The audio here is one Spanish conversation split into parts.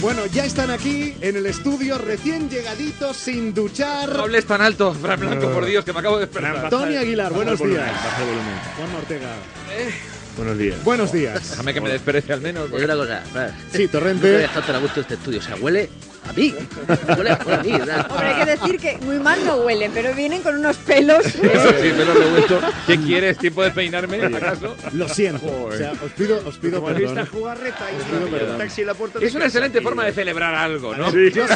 Bueno, ya están aquí en el estudio, recién llegaditos, sin duchar. No hables tan alto, Fran Blanco, por Dios, que me acabo de despertar. Tony Aguilar, buenos días. Baja el volumen. Juan Ortega. Buenos días. Buenos días. Déjame que me desperece al menos. Oye, una cosa, Fran. Sí, No Torrente. te dejas tan a gusto este estudio, o sea, huele a mí. Huele a mí, ¿verdad? Hombre, hay que decir que muy mal no huelen, pero vienen con unos pelos. Sí, pelo revuelto. ¿Qué quieres? ¿Tiempo de peinarme, acaso? Lo siento. O sea, os pido Como esta perdón. jugarreta y pido un perdón. taxi en la puerta de Es una casa, excelente tío. forma de celebrar algo, ¿no? Sí. Yo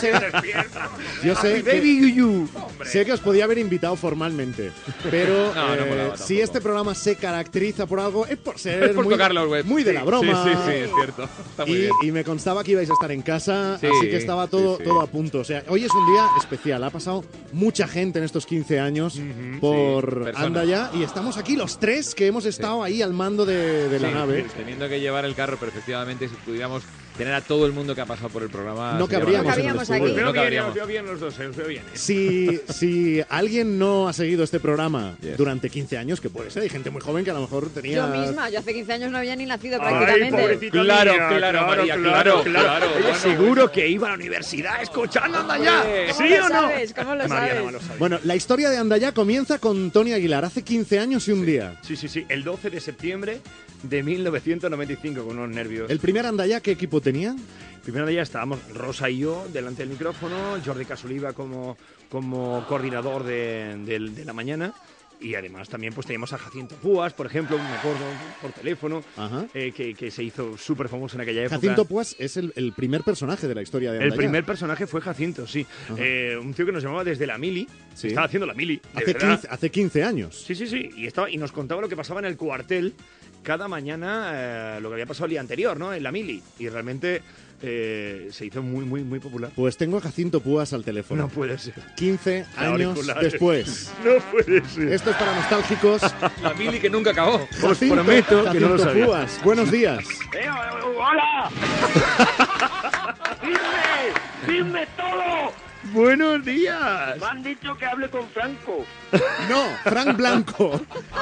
sé Baby Yuyu. sé que os podía haber invitado formalmente, pero No, no molaba si tampoco. este programa se caracteriza por algo, es por ser Es por muy, tocar los webs. muy de la broma. Sí, es cierto. Está muy bien. Y me constaba que ibais a estar en casa, Sí, así que estaba todo, sí. todo a punto. O sea, hoy es un día especial. Ha pasado mucha gente en estos 15 años por personas. Andaya y estamos aquí los tres que hemos estado ahí al mando de la Sí, nave. Teniendo que llevar el carro, pero efectivamente, si pudiéramos tener a todo el mundo que ha pasado por el programa. No sería cabríamos maravilloso. en el cabríamos estudio. aquí. Os veo No bien, cabríamos. os veo bien los dos, os veo bien. Si alguien no ha seguido este programa Yes. durante 15 años, que puede ser, hay gente muy joven que a lo mejor tenía... Yo misma, yo hace 15 años no había ni nacido Ay, prácticamente. pobrecita Claro, mía, claro, María, claro. Ella Bueno, seguro que iba a la universidad escuchando anda ya. Hombre. ¿Cómo ¿Sí lo o no? sabes? ¿Cómo lo Mariana sabes? lo sabe. Bueno, la historia de Andaya comienza con Tony Aguilar, hace 15 años y un día. Sí, el 12 de septiembre de 1995, con unos nervios. El primer Andaya, ¿qué equipo tenía? Primero día estábamos Rosa y yo delante del micrófono, Jordi Casoliva como coordinador de la mañana. Y además también pues teníamos a Jacinto Púas, por ejemplo, me acuerdo por teléfono, Ajá. que se hizo súper famoso en aquella época. Jacinto Puas es el primer personaje de la historia de Andaya. El primer personaje fue Jacinto, sí. Ajá. Un tío que nos llamaba desde la mili. Sí. Estaba haciendo la mili. de Hace verdad. 15 años. Sí. Y nos contaba lo que pasaba en el cuartel cada mañana, lo que había pasado el día anterior, ¿no? En la mili. Y realmente se hizo muy popular. Pues tengo a Jacinto Púas al teléfono. No puede ser. 15 años Auriculares. después. No puede ser. Esto es para nostálgicos. La mili que nunca acabó. Os prometo que no lo Jacinto sabía. Púas, buenos días. ¡Hola! ¡Dime todo! ¡Buenos días! Me han dicho que hable con Franco. No, Frank Blanco.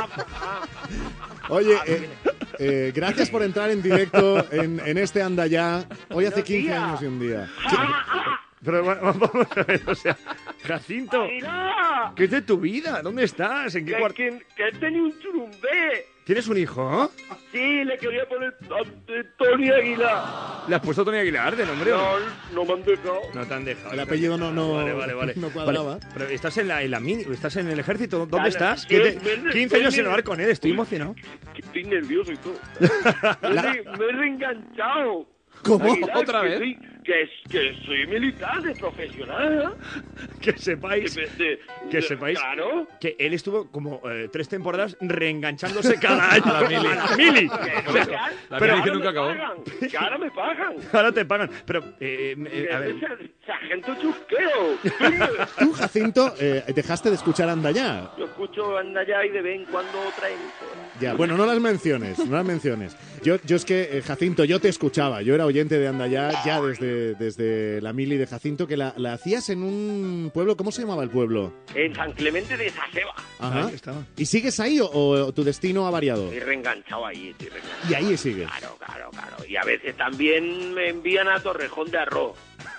Oye, gracias por entrar en directo en este Andaya. Hoy hace 15 días. años y un día. Pero vamos a ver, o sea, Jacinto, ¡Mira! ¿qué es de tu vida? ¿Dónde estás? ¿En qué cuarto? Que he tenido un churumbé. ¿Tienes un hijo? ¿No? Sí, le quería poner Tony Aguilar. ¿Le has puesto Tony Aguilar de nombre? o No, no me han dejado. No te han dejado. El apellido no Vale. no cuadraba. Vale, pero estás en la mini, estás en el ejército. ¿Dónde Claro, estás? sí, 15 años sin hablar con él, estoy emocionado. Que estoy nervioso y todo. Me he reenganchado. ¿Cómo? Aguilar, ¿Otra que vez? que soy militar, de profesional. Que sepáis, sepáis Claro. que él estuvo como 3 temporadas reenganchándose cada año A la mili. a la mili. La Pero mili que ahora nunca me acabó. pagan, que ahora me pagan. Ahora te pagan. Pero, a ver, Es el sargento Chusqueo. Tú, Jacinto, dejaste de escuchar Andaya. Yo escucho Andaya y de vez en cuando otra emisora. Ya, bueno, no las menciones. Yo es que, Jacinto, yo te escuchaba. Yo era oyente de Andaya ya desde la mili de Jacinto, que la hacías en un pueblo. ¿Cómo se llamaba el pueblo? En San Clemente de Saseba. Ajá. ahí estaba. ¿Y sigues ahí o tu destino ha variado? Estoy reenganchado ahí, estoy reenganchado. Y ahí sigues. Claro. Y a veces también me envían a Torrejón de Arroz.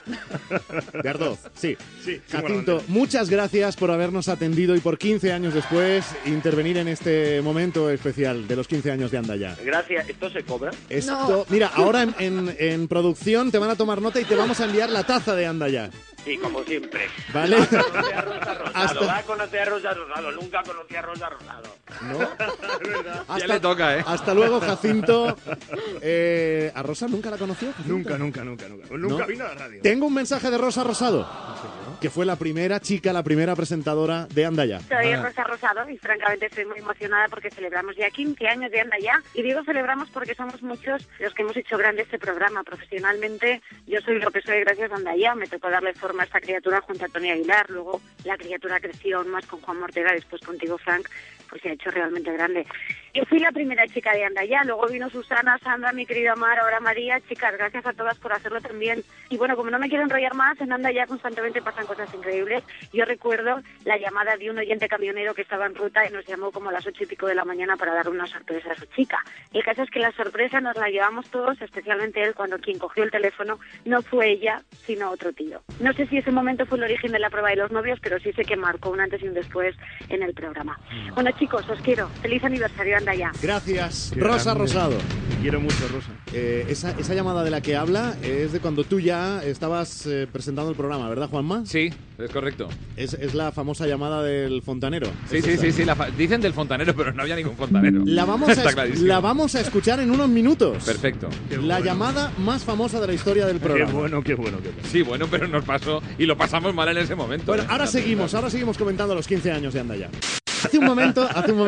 De Ardoz, sí. Sí, Jacinto, muchas gracias por habernos atendido y por 15 años después intervenir en este momento especial de los 15 años de Andaya. Gracias. ¿Esto se cobra? Esto, mira, ahora en producción te van a tomar nota y te vamos a enviar la taza de Andaya. Sí, como siempre. ¿Vale? Va a conocer a Rosa Rosado. Hasta- Va a conocer a Rosa Rosado. Nunca conocí a Rosa Rosado. ¿No? Ya le toca, ¿eh? Hasta luego, Jacinto. ¿A Rosa nunca la conoció? Jacinto? Nunca ¿No? vino a la radio. Tengo un mensaje de Rosa Rosado, que fue la primera chica, la primera presentadora de Andaya. Soy Rosa Rosado y francamente estoy muy emocionada porque celebramos ya 15 años de Andaya. Y digo celebramos porque somos muchos los que hemos hecho grande este programa. Profesionalmente yo soy lo que soy gracias a Andaya. Me tocó darle forma a esta criatura junto a Tony Aguilar. Luego la criatura creció aún más con Juan Ortega, después contigo, Frank, pues se ha hecho realmente grande. Yo fui la primera chica de Andaya, luego vino Susana, Sandra, mi querida Mar, ahora María. Chicas, gracias a todas por hacerlo también. Y bueno, como no me quiero enrollar más, en Andaya constantemente pasan cosas increíbles. Yo recuerdo la llamada de un oyente camionero que estaba en ruta y nos llamó como a las 8:00 de la mañana para darle una sorpresa a su chica. El caso es que la sorpresa nos la llevamos todos, especialmente él, cuando quien cogió el teléfono no fue ella, sino otro tío. No sé si ese momento fue el origen de la prueba de los novios, pero sí sé que marcó un antes y un después en el programa. Bueno, chicos, os quiero. Feliz aniversario, Andaya. Gracias, Qué Rosa grande. Rosado. Te quiero mucho, Rosa. Esa llamada de la que habla es de cuando tú ya estabas presentando el programa, ¿verdad, Juanma? Sí, es correcto. Es la famosa llamada del fontanero. Sí, ¿Es sí, esa? sí, sí. Dicen del fontanero, pero no había ningún fontanero. Está clarísimo. La vamos a escuchar en unos minutos. Perfecto. La llamada más famosa de la historia del Qué programa. bueno, qué bueno, qué bueno. Sí, bueno, pero nos pasó y lo pasamos mal en ese momento. Bueno, ahora seguimos comentando los 15 años de Andaya. Hace un momento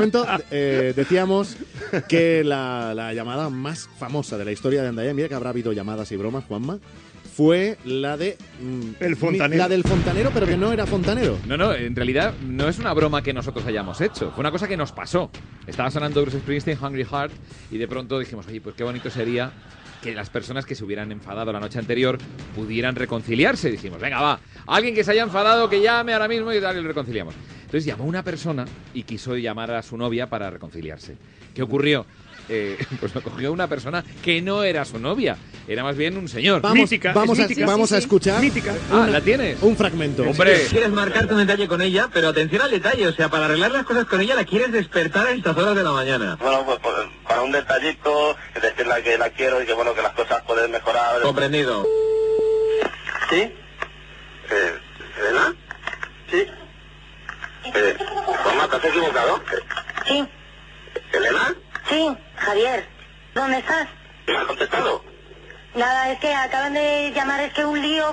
decíamos que la llamada más famosa de la historia de Andaya, mira que habrá habido llamadas y bromas, Juanma, fue la de El fontanero. la del fontanero, pero que no era fontanero. No, en realidad no es una broma que nosotros hayamos hecho. Fue una cosa que nos pasó. Estaba sonando Bruce Springsteen, Hungry Heart, y de pronto dijimos, oye, pues qué bonito sería que las personas que se hubieran enfadado la noche anterior pudieran reconciliarse. Dijimos, venga, va, alguien que se haya enfadado que llame ahora mismo y tal, y lo reconciliamos. Entonces llamó una persona y quiso llamar a su novia para reconciliarse. ¿Qué ocurrió? Pues lo cogió una persona que no era su novia, era más bien un señor. Mítica, vamos es mítica. a escuchar Mítica. ¿La tienes? un fragmento. Hombre, Quieres marcarte un detalle con ella, pero atención al detalle, o sea, para arreglar las cosas con ella la quieres despertar a estas horas de la mañana. Bueno, pues para un detallito, decirle que la quiero y que bueno, que las cosas pueden mejorar. Comprendido. ¿Sí? ¿Elena? Sí. Juanma, ¿te has equivocado? Sí, ¿Elena? sí, Javier. ¿Dónde estás? ¿Me has contestado? Nada, es que acaban de llamar, es que un lío,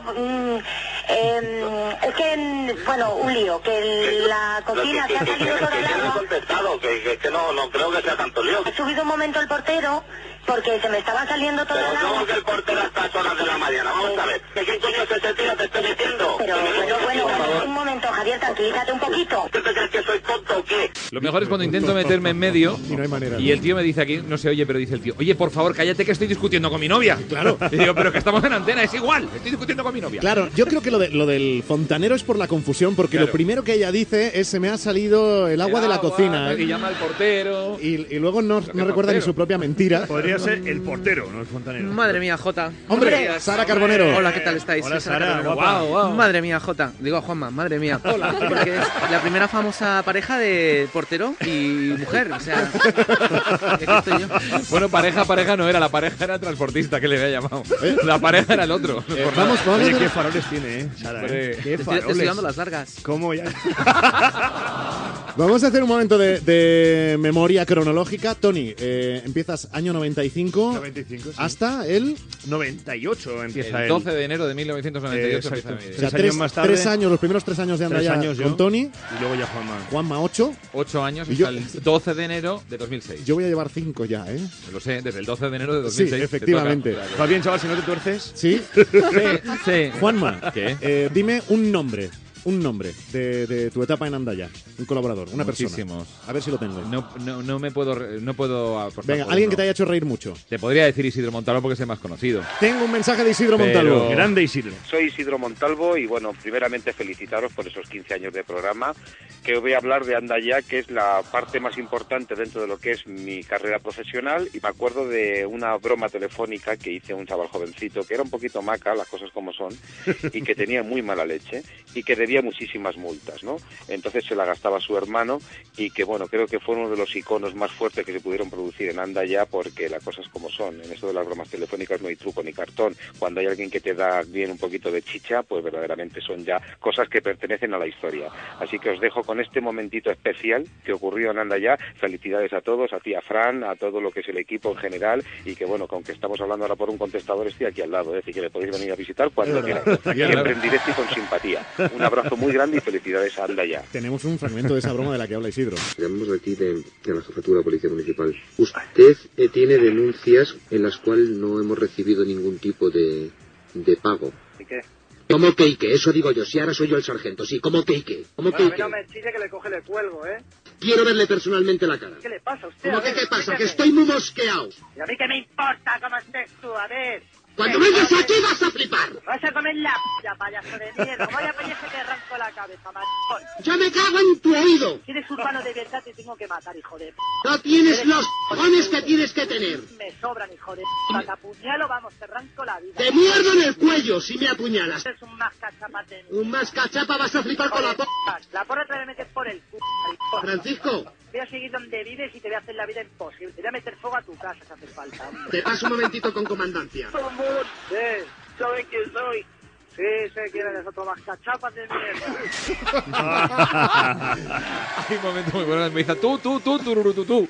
un lío, que la cocina se ha salido todo el Que no he agua. contestado, que no creo que sea tanto lío. Ha subido un momento el portero porque se me estaba saliendo todo Pero el ¿cómo agua. que el portero a estas horas de la mañana? Vamos a ver, ¿de qué coño es ese tío te estoy diciendo? Pero un momento, Javier, tranquilízate un poquito. ¿Tú te crees que soy tonto o qué? lo mejor es cuando intento meterme en medio Y no hay manera. y el tío me dice aquí, no se oye, pero dice el tío, oye, por favor, cállate que estoy discutiendo con mi novia. Claro. Y digo, pero que estamos en antena, es igual, estoy discutiendo con mi novia. Claro, yo creo que lo del fontanero es por la confusión, porque Claro. lo primero que ella dice es se me ha salido el agua de la cocina. Y llama al portero. Y luego no recuerda ni portero. su propia mentira. Podría ser el portero, no el fontanero. Madre mía, Jota. Hombre, Sara Carbonero. Hola, ¿qué tal estáis? Hola, Soy Sara, Carbonero. guapa. Guau. Madre mía, Jota. Digo a Juanma, madre mía. Hola. Porque es la primera famosa pareja de portero y mujer. O sea, aquí estoy yo. Bueno, pareja no era, la pareja era el transportista que le había llamado. La pareja era el otro. Vamos a Oye, hacer- qué faroles tiene, Sara, Hombre. Qué Te estoy dando faroles. las largas. ¿Cómo ya? Vamos a hacer un momento de memoria cronológica. Tony, empiezas año 95, 95, sí. hasta el... 98 empieza El el 12 de enero de 1998 Exacto. empieza mi O vida. sea, 3 años más tarde. 3 años, los primeros 3 años de 3 Andaya años yo. con Tony. Y luego ya Juanma. Juanma 8. 8 años Y yo- hasta el 12 de enero de 2006. Yo voy a llevar 5 ya, ¿eh? Lo sé, desde el 12 de enero de Sí, 2006. te efectivamente. toca. O sea, ¿Vas bien, chaval, si no te tuerces? ¿Sí? Sí. Juanma, ¿Qué? dime un nombre de tu etapa en Andaya. Un colaborador, una persona. Muchísimos. A ver si lo tengo. No me puedo apostar Venga, por alguien que uno. te haya hecho reír mucho. Te podría decir Isidro Montalvo porque es el más conocido. Tengo un mensaje de Isidro Pero- Montalvo. Grande Isidro. Soy Isidro Montalvo y bueno, primeramente felicitaros por esos 15 años de programa, que voy a hablar de Andaya, que es la parte más importante dentro de lo que es mi carrera profesional, y me acuerdo de una broma telefónica que hice a un chaval jovencito que era un poquito maca, las cosas como son, y que tenía muy mala leche y que debía muchísimas multas, ¿no? Entonces se la gastaba su hermano y que bueno, creo que fue uno de los iconos más fuertes que se pudieron producir en Andaya, porque las cosas como son, en esto de las bromas telefónicas no hay truco ni cartón. Cuando hay alguien que te da bien un poquito de chicha, pues verdaderamente son ya cosas que pertenecen a la historia. Así que os dejo con este momentito especial que ocurrió en Andaya. Felicidades a todos, a ti, a Fran, a todo lo que es el equipo en general, y que bueno, que aunque estamos hablando ahora por un contestador, estoy aquí al lado, así que me podéis venir a visitar cuando queráis. Siempre en directo y con simpatía. Un abrazo muy grande y felicidades a Andaya. Tenemos un fragmento de esa broma de la que habla Isidro. Llamamos aquí de la Jefatura de Policía Municipal. Usted tiene denuncias en las cuales no hemos recibido ningún tipo de pago. ¿Y qué? ¿Cómo que y qué? Eso digo yo, si ahora soy yo el sargento, sí, ¿cómo que y qué? ¿Cómo que y Bueno, a mí no qué? me chille que le coge le cuelgo, ¿eh? Quiero verle personalmente la cara. ¿Qué le pasa a usted? ¿Cómo A que ver, qué pasa? explíqueme. Que estoy muy mosqueado. ¿Y a mí qué me importa cómo estés tú? A ver. Cuando vengas aquí vas a flipar. Vas a comer la p***, payaso de mierda. Como vaya payaso te arranco la cabeza, maricón. ¡Yo me cago en tu oído! Si eres urbano de verdad te tengo que matar, hijo de p***. No tienes los cojones que tienes que tener. Me sobran, hijo de p***. Te apuñalo, vamos, te arranco la vida. Te muerdo en el cuello si me apuñalas. Eres un mascachapa de mí. Un más cachapa vas a flipar con la p***. La porra te la metes por el c***, maricón. Francisco, Voy a seguir donde vives y te voy a hacer la vida imposible. Te voy a meter fuego a tu casa si hace falta, hombre. te paso un momentito con comandancia. Sí, ¿saben quién soy? Sí, sé quién eres, otro mascachapas de mierda. Hay un momento muy bueno. Me dice tú, tururú, tú.